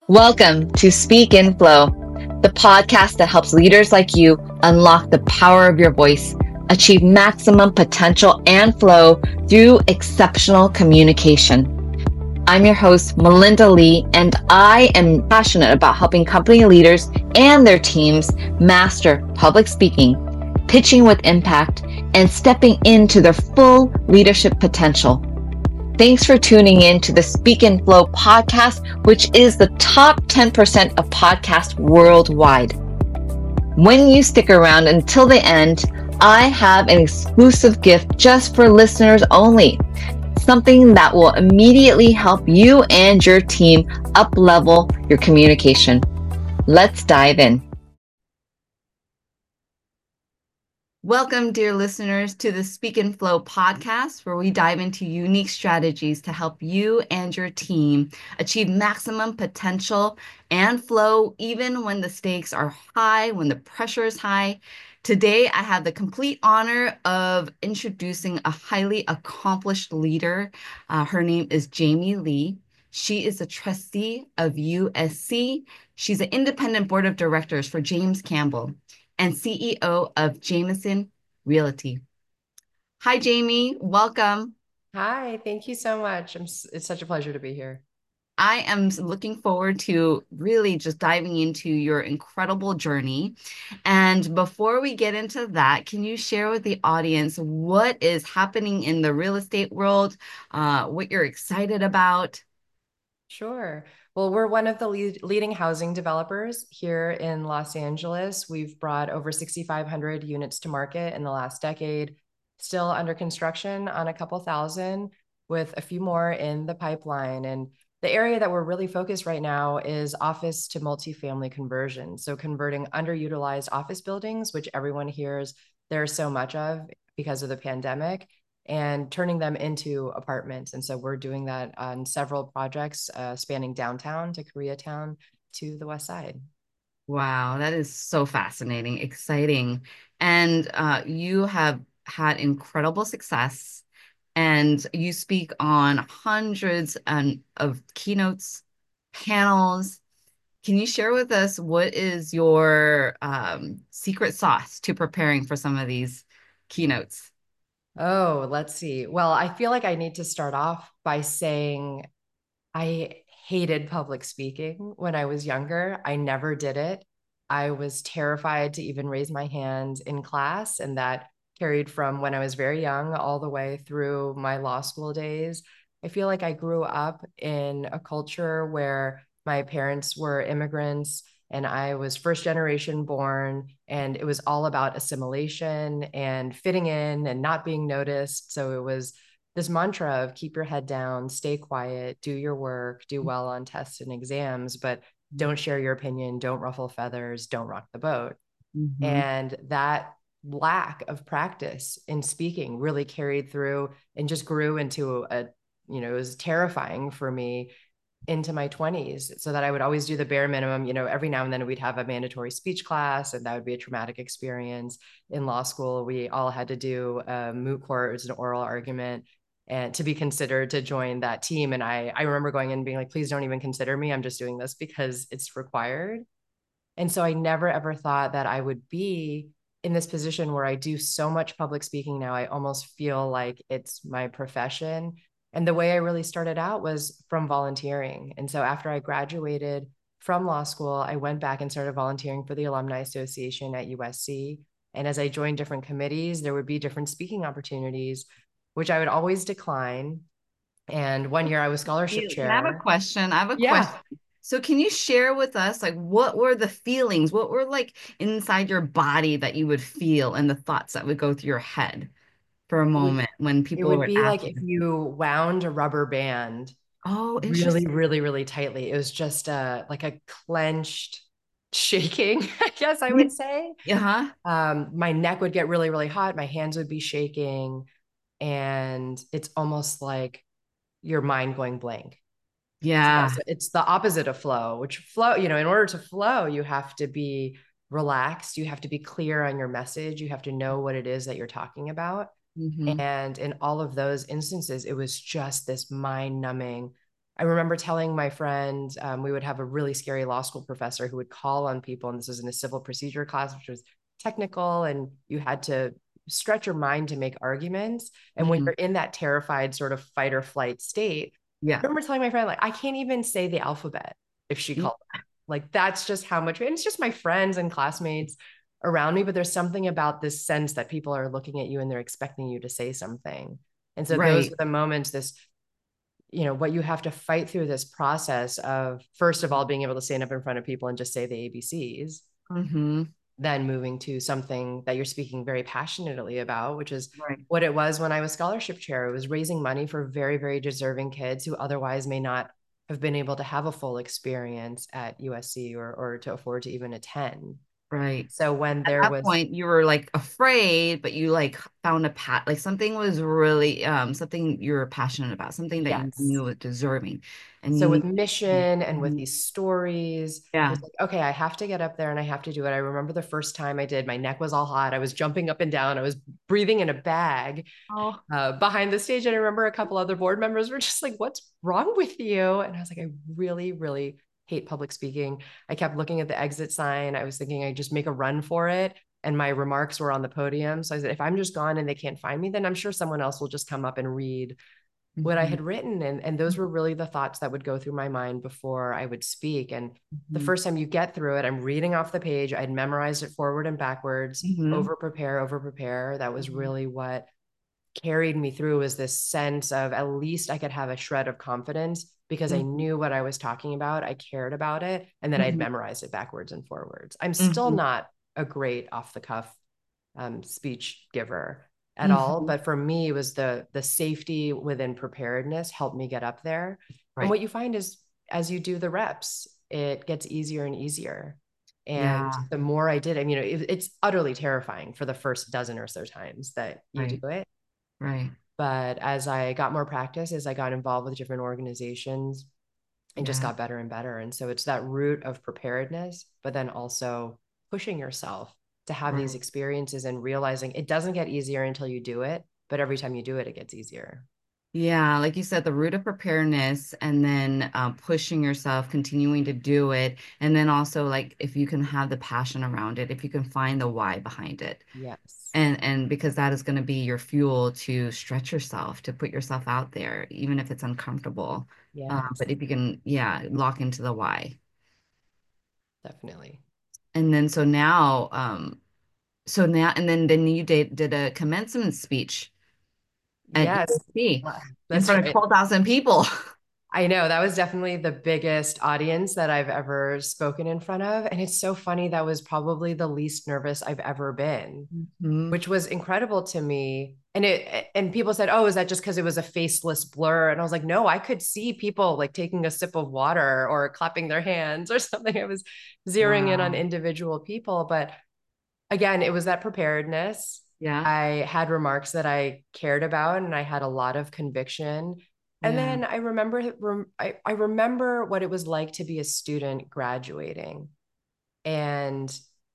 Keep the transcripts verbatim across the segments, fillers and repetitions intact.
Welcome to Speak in Flow, the podcast that helps leaders like you unlock the power of your voice, achieve maximum potential and flow through exceptional communication. I'm your host, Melinda Lee, and I am passionate about helping company leaders and their teams master public speaking, pitching with impact, and stepping into their full leadership potential. Thanks for tuning in to the Speak in Flow podcast, which is the top ten percent of podcasts worldwide. When you stick around until the end, I have an exclusive gift just for listeners only. Something that will immediately help you and your team up-level your communication. Let's dive in. Welcome, dear listeners, to the Speak in Flow podcast, where we dive into unique strategies to help you and your team achieve maximum potential and flow, even when the stakes are high, when the pressure is high. Today, I have the complete honor of introducing a highly accomplished leader. Uh, her name is Jamie Lee. She is a trustee of U S C. She's an independent board of directors for James Campbell and C E O of Jameson Realty. Hi, Jamie. Welcome. Hi, thank you so much. I'm, it's such a pleasure to be here. I am looking forward to really just diving into your incredible journey. And before we get into that, can you share with the audience what is happening in the real estate world, uh, what you're excited about? Sure. Well, we're one of the lead, leading housing developers here in Los Angeles. We've brought over sixty-five hundred units to market in the last decade, still under construction on a couple thousand, with a few more in the pipeline. And the area that we're really focused right now is office to multifamily conversion. So converting underutilized office buildings, which everyone hears there's so much of because of the pandemic, and turning them into apartments. And so we're doing that on several projects uh, spanning downtown to Koreatown to the west side. Wow, that is so fascinating, exciting. And uh, you have had incredible success, and you speak on hundreds um, of keynotes, panels. Can you share with us what is your um, secret sauce to preparing for some of these keynotes? Oh, let's see. Well, I feel like I need to start off by saying I hated public speaking when I was younger. I never did it. I was terrified to even raise my hand in class, and that carried from when I was very young all the way through my law school days. I feel like I grew up in a culture where my parents were immigrants and I was first generation born, and it was all about assimilation and fitting in and not being noticed. So it was this mantra of keep your head down, stay quiet, do your work, do well on tests and exams, but don't share your opinion, don't ruffle feathers, don't rock the boat. Mm-hmm. And that lack of practice in speaking really carried through and just grew into a, you know, it was terrifying for me into my twenties, so that I would always do the bare minimum. You know, every now and then we'd have a mandatory speech class, and that would be a traumatic experience. In law school, we all had to do a moot court, it was an oral argument, and to be considered to join that team. And I, I remember going in and being like, please don't even consider me. I'm just doing this because it's required. And so I never ever thought that I would be in this position where I do so much public speaking now. I almost feel like it's my profession. And the way I really started out was from volunteering. And so after I graduated from law school, I went back and started volunteering for the Alumni Association at U S C. And as I joined different committees, there would be different speaking opportunities, which I would always decline. And one year I was scholarship Can I have a chair. question? I have a question. Yeah. So can you share with us, like, what were the feelings? What were like inside your body that you would feel and the thoughts that would go through your head for a It would moment when it people would would be ask like if you? you wound a rubber band Oh, really, interesting. really, really tightly. It was just a like a clenched shaking, I guess I would say. Uh-huh. Um, my neck would get really, really hot. My hands would be shaking, and it's almost like your mind going blank. So Yeah. that's it's the opposite of flow, which flow, you know, in order to flow, you have to be relaxed, you have to be clear on your message, you have to know what it is that you're talking about. Hmm. And in all of those instances, it was just this mind numbing. I remember telling my friend, um, we would have a really scary law school professor who would call on people. And this was in a civil procedure class, which was technical, and you had to stretch your mind to make arguments. And when Mhm. you're in that terrified sort of fight or flight state, Yeah. I remember telling my friend, like, I can't even say the alphabet if she Yeah. called. Like, that's just how much, and it's just my friends and classmates around me. But there's something about this sense that people are looking at you and they're expecting you to say something. And so those Right. are the moments, this, you know, what you have to fight through this process of, first of all, being able to stand up in front of people and just say the A B Cs, Mm-hmm. then moving to something that you're speaking very passionately about, which is Right. what it was when I was scholarship chair. It was raising money for very, very deserving kids who otherwise may not have been able to have a full experience at U S C, or, or to afford to even attend. Right. So when At there that was, point, you were like afraid, but you like found a pat, like something was really um something you were passionate about, something that you yes, knew was deserving, and so you with need. mission and with Mhm. these stories, it Yeah. was like, okay, I have to get up there and I have to do it. I remember the first time I did, my neck was all hot. I was jumping up and down. I was breathing in a bag Oh. uh, behind the stage. And I remember a couple other board members were just like, what's wrong with you? And I was like, I really, really hate public speaking. I kept looking at the exit sign. I was thinking I'd just make a run for it. And my remarks were on the podium. So I said, if I'm just gone and they can't find me, then I'm sure someone else will just come up and read what I Mhm. had written. And, and those were really the thoughts that would go through my mind before I would speak. And the Mhm. first time you get through it, I'm reading off the page. I'd memorized it forward and backwards, Mhm. over prepare, over prepare. That was Mhm. really what carried me through, was this sense of at least I could have a shred of confidence because I Mhm. knew what I was talking about. I cared about it. And then I'd Mhm. memorized it backwards and forwards. I'm still Mhm. not a great off the cuff um, speech giver at all. Mhm. But for me, it was the the safety within preparedness helped me get up there. And Right. what you find is, as you do the reps, it gets easier and easier. And Yeah. the more I did, I mean, it, it's utterly terrifying for the first dozen or so times that you do Right. it. Right. But as I got more practice, as I got involved with different organizations, and just Yeah. got better and better. And so it's that root of preparedness, but then also pushing yourself to have these Right. experiences and realizing it doesn't get easier until you do it. But every time you do it, it gets easier. Yeah, like you said, the root of preparedness, and then uh, pushing yourself, continuing to do it. And then also, like, if you can have the passion around it, if you can find the why behind it. Yes. And and because that is going to be your fuel to stretch yourself, to put yourself out there, even if it's uncomfortable. Uh, Yes, but if you can, yeah, lock into the why. definitely. And then so now, um, so now, and then then you did did a commencement speech at Yes. U S C Uh, in That's front of right. twelve thousand people. I know that was definitely the biggest audience that I've ever spoken in front of. And it's so funny. That was probably the least nervous I've ever been, Mhm. which was incredible to me. And it and people said, "Oh, is that just because it was a faceless blur?" And I was like, "No, I could see people like taking a sip of water or clapping their hands or something." I was zeroing in on Wow. individual people, but again, it was that preparedness. Yeah. I had remarks that I cared about, and I had a lot of conviction. And Yeah. then I remember, I, I remember what it was like to be a student graduating, and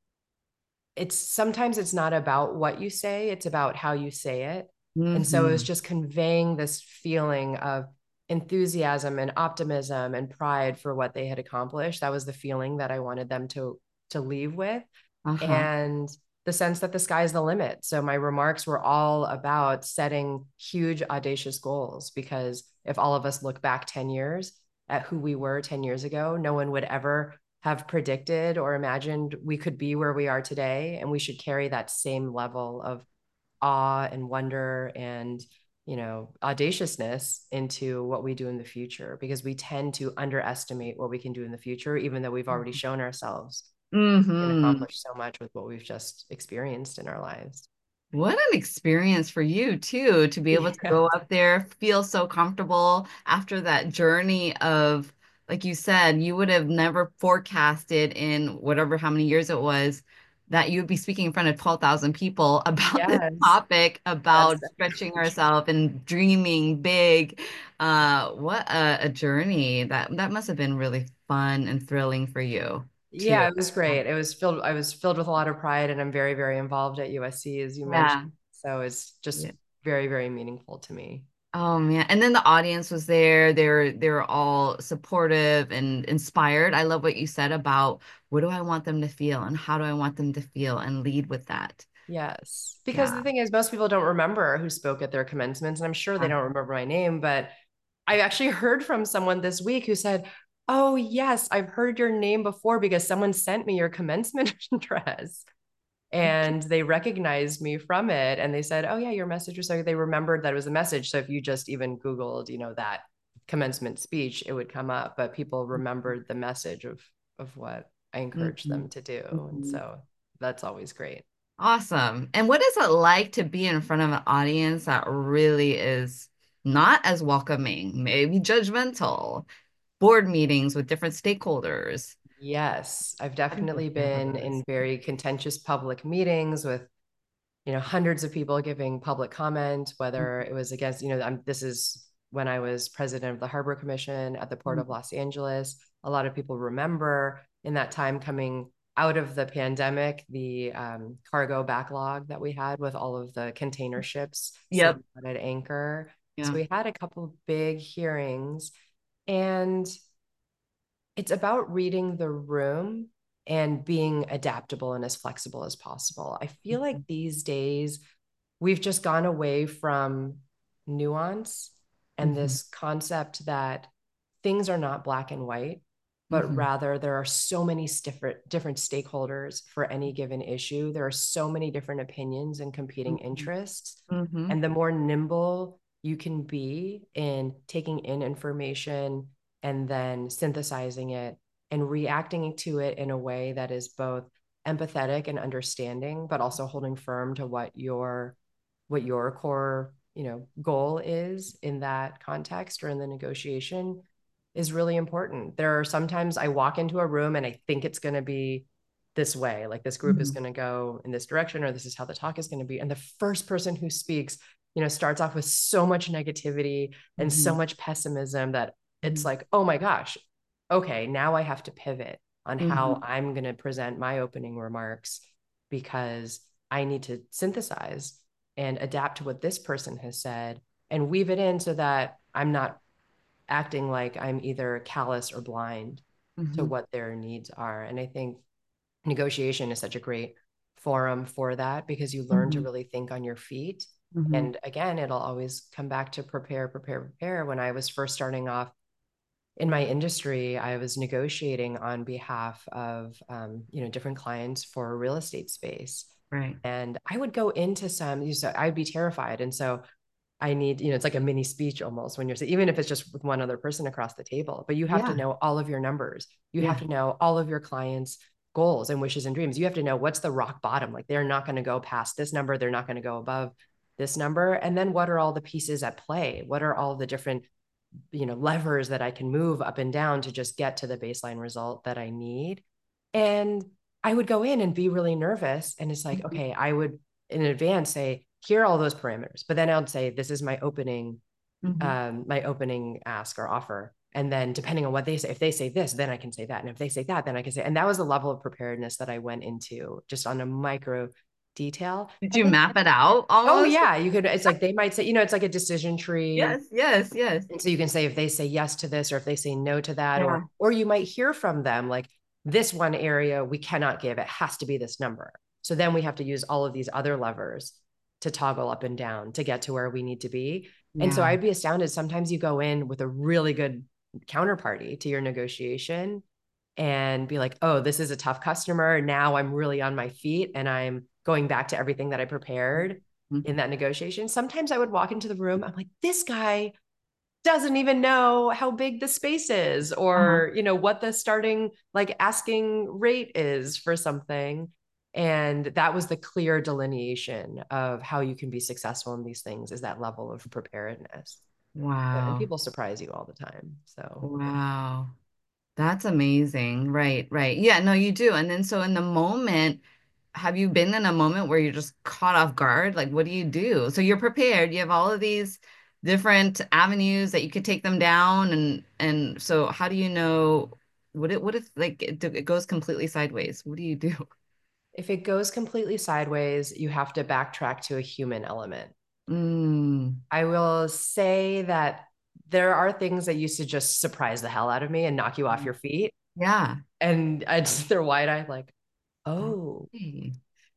it's sometimes it's not about what you say, it's about how you say it. And so it was Hmm. just conveying this feeling of enthusiasm and optimism and pride for what they had accomplished. That was the feeling that I wanted them to to leave with, Uh-huh. and the sense that the sky's the limit. So my remarks were all about setting huge audacious goals, because if all of us look back ten years at who we were ten years ago, no one would ever have predicted or imagined we could be where we are today. And we should carry that same level of awe and wonder and, you know, audaciousness into what we do in the future, because we tend to underestimate what we can do in the future, even though we've already shown ourselves and Hmm. accomplished so much with what we've just experienced in our lives. What an experience for you too, to be able to Yeah. go up there, feel so comfortable after that journey of, like you said, you would have never forecasted in whatever how many years it was that you would be speaking in front of twelve thousand people about this Yes. topic, That's about stretching definitely true. ourselves and dreaming big. Uh, what a, a journey. That that must have been really fun and thrilling for you too. Yeah, it was great. It was filled, I was filled with a lot of pride, and I'm very, very involved at U S C, as you mentioned. Yeah. So it's just Yeah. very, very meaningful to me. Oh man. And then the audience was there. They're they're all supportive and inspired. I love what you said about what do I want them to feel and how do I want them to feel and lead with that. Yes. Because the Yeah. thing is, most people don't remember who spoke at their commencements. And I'm sure they don't remember my name, but I actually heard from someone this week who said, "Oh, yes, I've heard your name before because someone sent me your commencement address." And they recognized me from it. And they said, "Oh, yeah, your message was so," they remembered that it was a message. So if you just even Googled, you know, that commencement speech, it would come up. But people remembered the message of of what I encouraged Mhm. them to do. And Mhm. so that's always great. Awesome. And what is it like to be in front of an audience that really is not as welcoming, maybe judgmental, board meetings with different stakeholders? Yes, I've How do you definitely handle been in those? very contentious public meetings with, you know, hundreds of people giving public comment, whether it was against, you know, I'm, this is when I was president of the Harbor Commission at the Port of Mhm. Los Angeles. A lot of people remember in that time coming out of the pandemic, the um, cargo backlog that we had with all of the container ships Yep. sitting at anchor. So Yeah. we had a couple big hearings, and it's about reading the room and being adaptable and as flexible as possible. I feel like these days we've just gone away from nuance and Hmm. this concept that things are not black and white, but Hmm. rather there are so many different different stakeholders for any given issue. There are so many different opinions and competing interests. Hmm. And the more nimble you can be in taking in information and then synthesizing it and reacting to it in a way that is both empathetic and understanding, but also holding firm to what your what your core, you know, goal is in that context or in the negotiation is really important. There are sometimes I walk into a room and I think it's going to be this way, like this group is Hmm. going to go in this direction, or this is how the talk is going to be. And the first person who speaks, you know, starts off with so much negativity and so Hmm. much pessimism that it's Hmm. like, oh my gosh, okay, now I have to pivot on how Hmm. I'm going to present my opening remarks because I need to synthesize and adapt to what this person has said and weave it in so that I'm not acting like I'm either callous or blind to Hmm. what their needs are. And I think negotiation is such a great forum for that because you learn to Hmm. really think on your feet. Hmm. And again, it'll always come back to prepare, prepare, prepare. When I was first starting off in my industry, I was negotiating on behalf of um, you know different clients for a real estate space, Right. and I would go into some. You know, I'd be terrified, and so I need, you know, it's like a mini speech almost when you're even if it's just with one other person across the table, but you have to Yeah. know all of your numbers. You have Yeah. to know all of your clients' goals and wishes and dreams. You have to know what's the rock bottom. Like they're not going to go past this number, they're not going to go above this number. And then what are all the pieces at play? What are all the different, you know, levers that I can move up and down to just get to the baseline result that I need? And I would go in and be really nervous. And it's like, Hmm. okay, I would in advance say, here are all those parameters. But then I would say, this is my opening, Hmm. um, my opening ask or offer. And then depending on what they say, if they say this, then I can say that. And if they say that, then I can say, and that was the level of preparedness that I went into just on a micro detail. Did And you then, map it out oh almost? yeah, you could, it's like they might say, you know, it's like a decision tree. Yes, yes, yes. And so you can say if they say yes to this or if they say no to that, or Yeah. or you might hear from them like this one area we cannot give, it has to be this number. So then we have to use all of these other levers to toggle up and down to get to where we need to be. And so Yeah. I'd be astounded. Sometimes you go in with a really good counterparty to your negotiation and be like, oh, this is a tough customer. Now I'm really on my feet and I'm going back to everything that I prepared in Mhm. that negotiation. Sometimes I would walk into the room, I'm like, this guy doesn't even know how big the space is Uh-huh. or you know what the starting like asking rate is for something, and that was the clear delineation of how you can be successful in these things is that level of preparedness. So, and Wow. people surprise you all the time, so Wow. That's amazing. Right, right. Yeah, no, you do. And then so in the moment, have you been in a moment where you're just caught off guard? Like, what do you do? So you're prepared. You have all of these different avenues that you could take them down, and and so how do you know what it what if like it, it goes completely sideways? What do you do? if it goes completely sideways you have to backtrack to a human element. Mm. I will say that there are things that used to just surprise the hell out of me and knock you off your feet. Yeah. And I just, they're wide eyed, like, oh, Okay.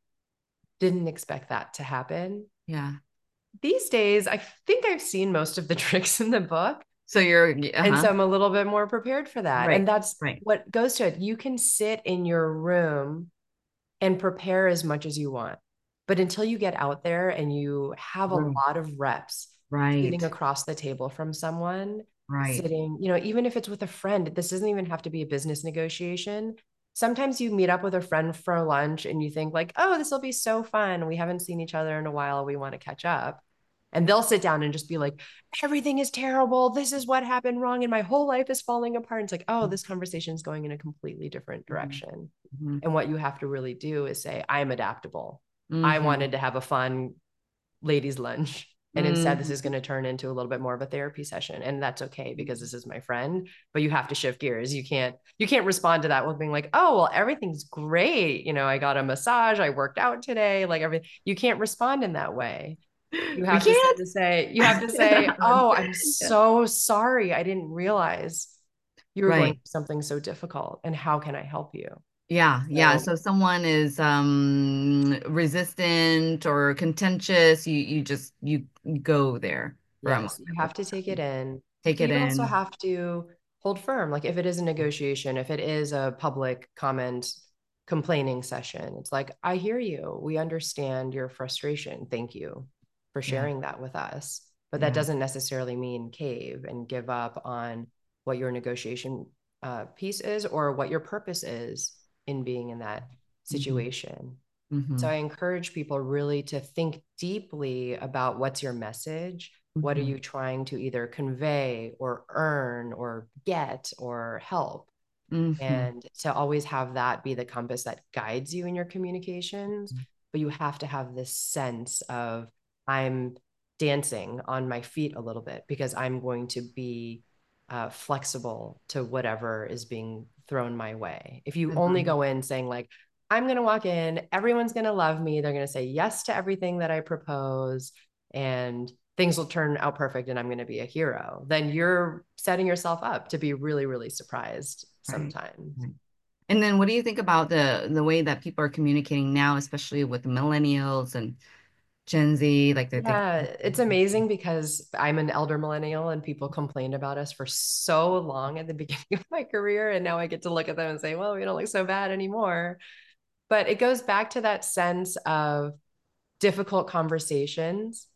didn't expect that to happen. Yeah. These days, I think I've seen most of the tricks in the book. So you're, And uh-huh. so I'm a little bit more prepared for that. And Right. that's Right. what goes to it. You can sit in your room and prepare as much as you want. But until you get out there and you have a Right. lot of reps sitting Right. across the table from someone, Right. sitting, you know, even if it's with a friend, this doesn't even have to be a business negotiation. Sometimes you meet up with a friend for lunch and you think like, oh, this will be so fun. We haven't seen each other in a while. We want to catch up. And they'll sit down and just be like, everything is terrible. This is what happened wrong. And my whole life is falling apart. And it's like, oh, this conversation is going in a completely different direction. Mm-hmm. And what you have to really do is say, I'm adaptable. I Mm-hmm. wanted to have a fun ladies' lunch. And instead, this is Mm-hmm. going to turn into a little bit more of a therapy session. And that's okay because this is my friend, but you have to shift gears. You can't, you can't respond to that with being like, oh, well, everything's great. You know, I got a massage, I worked out today, like everything. You can't respond in that way. You We have to can't. say, you have to say, oh, I'm so sorry. I didn't realize you were going Right. through something so difficult. And how can I help you? Yeah, yeah. So So if someone is um resistant or contentious, you you just you go there for a moment yes, you with have to take it them. in, Take but it you also in. have to hold firm. Like if it is a negotiation, if it is a public comment complaining session, it's like, I hear you. We understand your frustration. Thank you for Yeah, sharing that with us. But that yeah. doesn't necessarily mean cave and give up on what your negotiation uh, piece is or what your purpose is in being in that Mm-hmm. situation. So Mm-hmm. I encourage people really to think deeply about what's your message. What are Mm-hmm. you trying to either convey or earn or get or help? Mm-hmm. And to always have that be the compass that guides you in your communications. But you have to have this sense of, I'm dancing on my feet a little bit because I'm going to be uh, flexible to whatever is being thrown my way. If you only Mm-hmm. go in saying, like, I'm going to walk in, everyone's going to love me, they're going to say yes to everything that I propose, and things will turn out perfect and I'm going to be a hero, then you're setting yourself up to be really, really surprised Right. sometimes. Right. And then what do you think about the the way that people are communicating now, especially with millennials and Gen Z, like they're thinking, Yeah, it's amazing because I'm an elder millennial and people complained about us for so long at the beginning of my career. And now I get to look at them and say, well, we don't look so bad anymore. But it goes back to that sense of difficult conversations,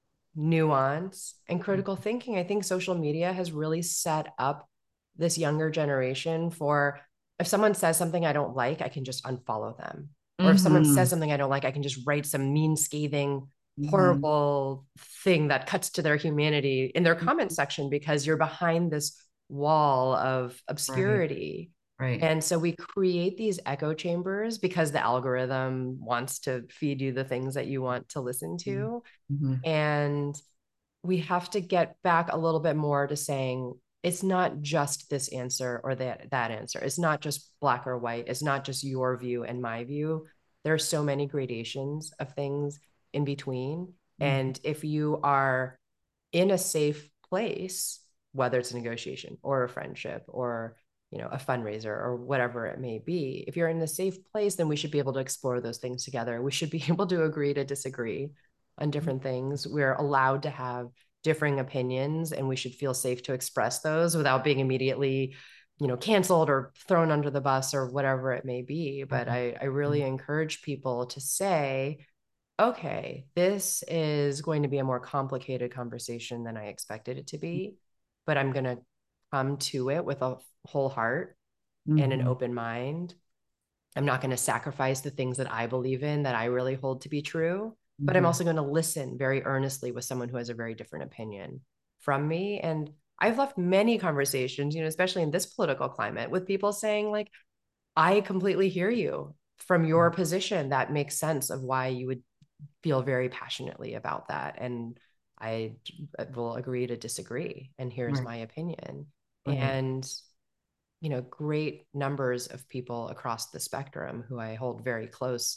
nuance, and critical thinking. I think social media has really set up this younger generation for, if someone says something I don't like, I can just unfollow them. Or if someone mm-hmm. says something I don't like, I can just write some mean, scathing, Mm-hmm. horrible thing that cuts to their humanity in their comment section because you're behind this wall of Right. obscurity. Right. And so we create these echo chambers because the algorithm wants to feed you the things that you want to listen to. Mm-hmm. And we have to get back a little bit more to saying it's not just this answer or that that answer. It's not just black or white. It's not just your view and my view. There are so many gradations of things in between. Mm-hmm. And if you are in a safe place, whether it's a negotiation or a friendship or, you know, a fundraiser or whatever it may be, if you're in a safe place, then we should be able to explore those things together. We should be able to agree to disagree on different things. We're allowed to have differing opinions and we should feel safe to express those without being immediately, you know, canceled or thrown under the bus or whatever it may be. But I, I really encourage people to say, okay, this is going to be a more complicated conversation than I expected it to be, but I'm going to come to it with a whole heart and an Mm-hmm. open mind. I'm not going to sacrifice the things that I believe in that I really hold to be true, but I'm Mm-hmm. also going to listen very earnestly with someone who has a very different opinion from me. And I've left many conversations, you know, especially in this political climate, with people saying, like, I completely hear you from your position. That makes sense of why you would feel very passionately about that. And I will agree to disagree. And here's Right. my opinion. Right. And, you know, great numbers of people across the spectrum who I hold very close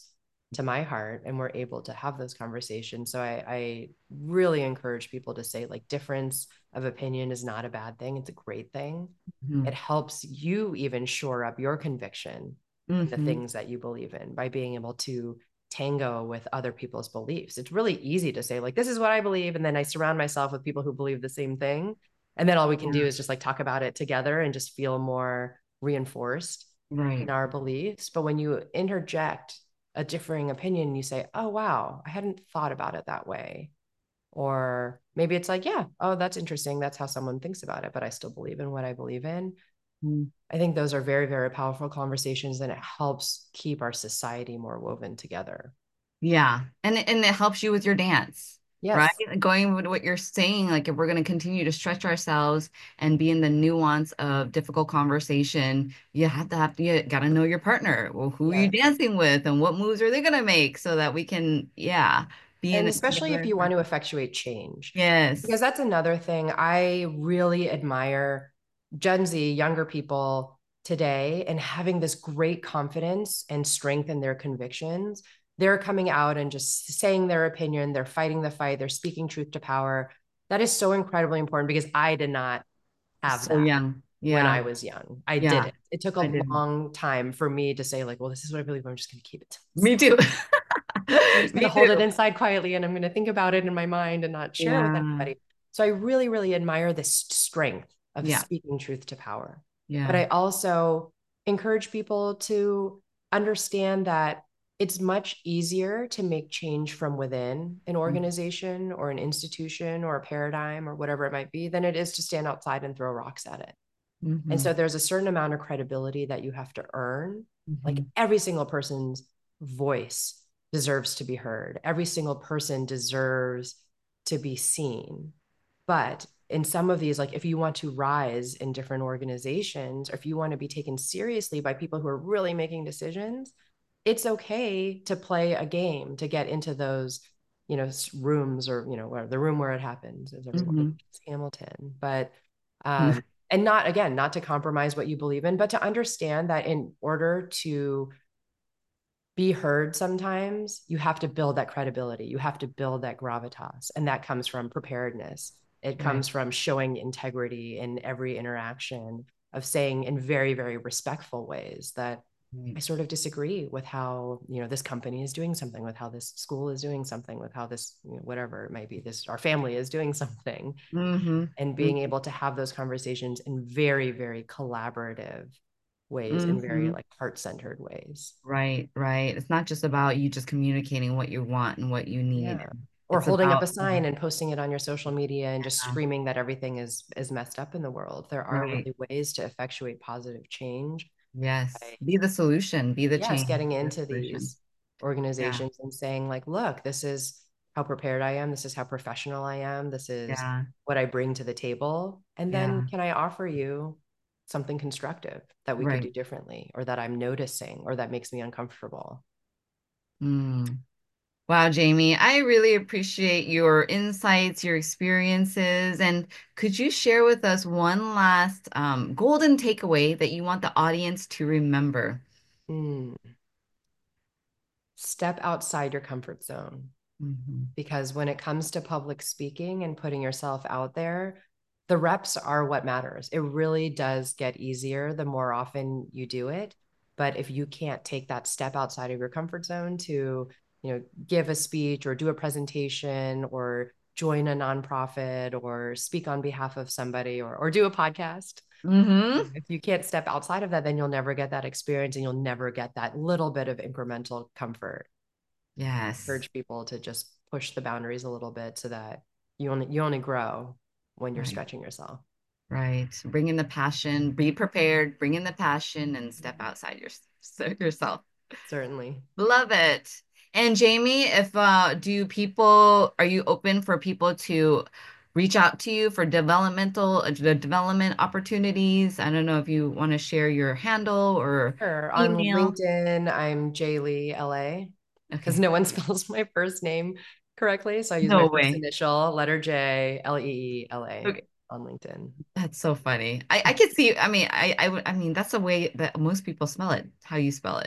to my heart, and we're able to have those conversations. So I, I really encourage people to say, like, difference of opinion is not a bad thing. It's a great thing. Mm-hmm. It helps you even shore up your conviction in the Mm-hmm. things that you believe in by being able to tango with other people's beliefs. It's really easy to say, like, this is what I believe. And then I surround myself with people who believe the same thing. And then all we can do Yeah. is just like talk about it together and just feel more reinforced in Right. our beliefs. But when you interject a differing opinion, you say, oh, wow, I hadn't thought about it that way. Or maybe it's like, yeah, oh, that's interesting. That's how someone thinks about it, but I still believe in what I believe in. Mm. I think those are very, very powerful conversations, and it helps keep our society more woven together. Yeah. And it- and it helps you with your dance, right? Yes. Going with what you're saying, like if we're going to continue to stretch ourselves and be in the nuance of difficult conversation, you have to have to, you got to know your partner. Well, who are you Yes. dancing with and what moves are they going to make so that we can, yeah, be in And it especially if together. you want to effectuate change, because Yes. that's another thing I really admire Gen Z, younger people today, and having this great confidence and strength in their convictions. They're coming out and just saying their opinion. They're fighting the fight. They're speaking truth to power. That is so incredibly important because I did not have So that young. when Yeah. I was young. I did Yeah. it. It took a I did. long time for me to say, like, well, this is what I believe. I'm just going to keep it to Me myself. too. I'm just going to Me hold it too. inside quietly, and I'm going to think about it in my mind and not share it with Yeah. anybody. So I really, really admire this strength of Yeah. speaking truth to power. But Yeah. I also encourage people to understand that it's much easier to make change from within an organization or an institution or a paradigm or whatever it might be than it is to stand outside and throw rocks at it. And Mm-hmm. so there's a certain amount of credibility that you have to earn. Like, Mm-hmm. every single person's voice deserves to be heard. Every single person deserves to be seen. But in some of these, like, if you want to rise in different organizations, or if you want to be taken seriously by people who are really making decisions, it's okay to play a game to get into those, you know, rooms, or, you know, where the room where it happens, as everyone, Mm-hmm. it's Hamilton. But um, and not, again, not to compromise what you believe in, but to understand that in order to be heard, sometimes you have to build that credibility, you have to build that gravitas, and that comes from preparedness. It Right. comes from showing integrity in every interaction, of saying in very, very respectful ways that Right. I sort of disagree with how, you know, this company is doing something, with how this school is doing something, with how this, you know, whatever it might be, this, our family is doing something. Mm-hmm. And being able to have those conversations in very, very collaborative ways, in very Mm-hmm. like heart-centered ways. Right, right. It's not just about you just communicating what you want and what you need. Yeah. Or It's holding up about, a sign and posting it on your social media and just yeah, screaming that everything is is messed up in the world. There are right. really ways to effectuate positive change Yes. by, Be the solution, be the yes, change, getting be the into solution. these Yeah, organizations and saying, like, look, this is how prepared I am, this is how professional I am, this is yeah, what I bring to the table, and then yeah. can I offer you something constructive that we could Right. do differently, or that I'm noticing, or that makes me uncomfortable. Mm. Wow, Jamie, I really appreciate your insights, your experiences, and could you share with us one last um, golden takeaway that you want the audience to remember? Mm. Step outside your comfort zone, Hmm. because when it comes to public speaking and putting yourself out there, the reps are what matters. It really does get easier the more often you do it. But if you can't take that step outside of your comfort zone to, you know, give a speech or do a presentation or join a nonprofit or speak on behalf of somebody, or, or do a podcast, Hmm. if you can't step outside of that, then you'll never get that experience, and you'll never get that little bit of incremental comfort. Yes. Encourage people to just push the boundaries a little bit, so that you only you only grow when you're Right. stretching yourself. Right. Bring in the passion, be prepared, bring in the passion and step outside your, yourself. Certainly. Love it. And Jamie, if uh do people are you open for people to reach out to you for developmental uh, the development opportunities? I don't know if you want to share your handle or Sure. On email. LinkedIn, I'm Jaylee L A, because Okay. no one spells my first name correctly. So I use my No first way. initial, letter J, L E E L A Okay. on LinkedIn. That's so funny. I I could see I mean I I would I mean that's the way that most people spell it, how you spell it.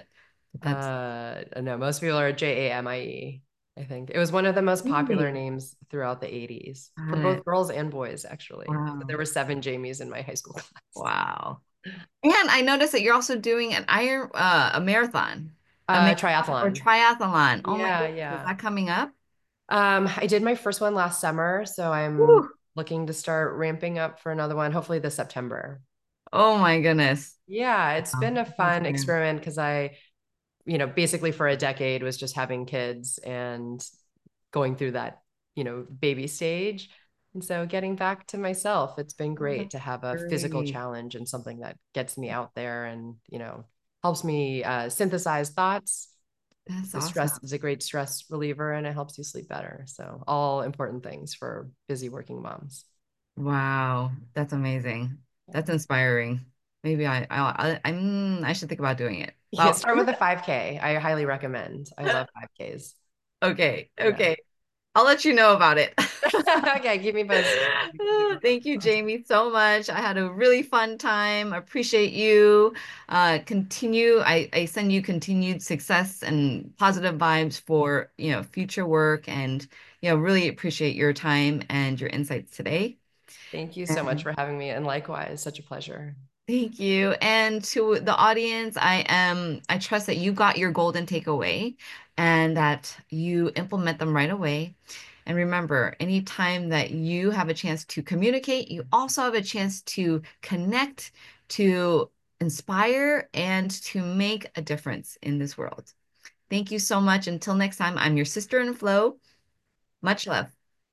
That's Uh, no, most people are J A M I E, I think. It was one of the most popular really names throughout the eighties for got both it. girls and boys, actually. So Wow. there were seven Jamies in my high school class. Wow. And I noticed that you're also doing an iron uh, a marathon. A Uh, marathon or triathlon. triathlon. Oh my Yeah, goodness, is yeah. that coming up? Um, I did my first one last summer, so I'm Whew. looking to start ramping up for another one, hopefully this September. Oh my goodness. Yeah, it's Wow. been a That's fun amazing. experiment because I, you know, basically for a decade was just having kids and going through that, you know, baby stage. And so getting back to myself, it's been Oh, that's great to have a physical great. challenge and something that gets me out there and, you know, helps me uh, synthesize thoughts. That's The stress awesome. is a great stress reliever and it helps you sleep better. So all important things for busy working moms. Wow, that's amazing. That's inspiring. Maybe I I I I'm I should think about doing it. Yeah, Well, start with a five K. I highly recommend. I love five Ks. okay, Yeah. okay. I'll let you know about it. Okay, keep me posted. Thank you, Jamie, so much. I had a really fun time. Appreciate you. Uh, continue. I, I send you continued success and positive vibes for, you know, future work and, you know, really appreciate your time and your insights today. Thank you so much And for having me. And likewise, such a pleasure. thank you. And to the audience, I am, I trust that you got your golden takeaway and that you implement them right away. And remember, anytime that you have a chance to communicate, you also have a chance to connect, to inspire, and to make a difference in this world. Thank you so much. Until next time, I'm your sister in flow. Much love.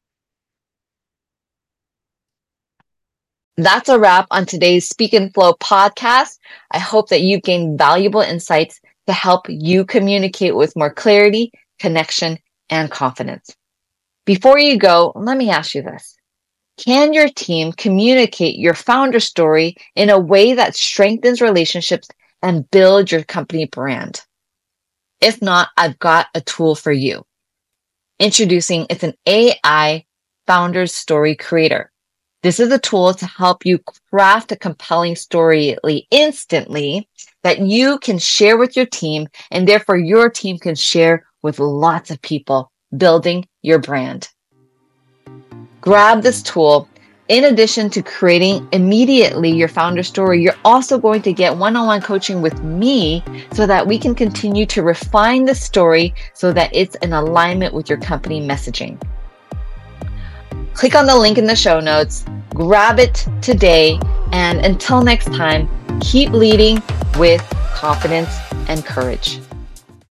That's a wrap on today's Speak and Flow podcast. I hope that you gained valuable insights to help you communicate with more clarity, connection, and confidence. Before you go, let me ask you this. Can your team communicate your founder story in a way that strengthens relationships and builds your company brand? If not, I've got a tool for you. Introducing, it's an A I Founders Story Creator. This is a tool to help you craft a compelling story instantly that you can share with your team, and therefore your team can share with lots of people, building your brand. Grab this tool. In addition to creating immediately your founder story, you're also going to get one-on-one coaching with me so that we can continue to refine the story so that it's in alignment with your company messaging. Click on the link in the show notes, grab it today, and until next time, keep leading with confidence and courage.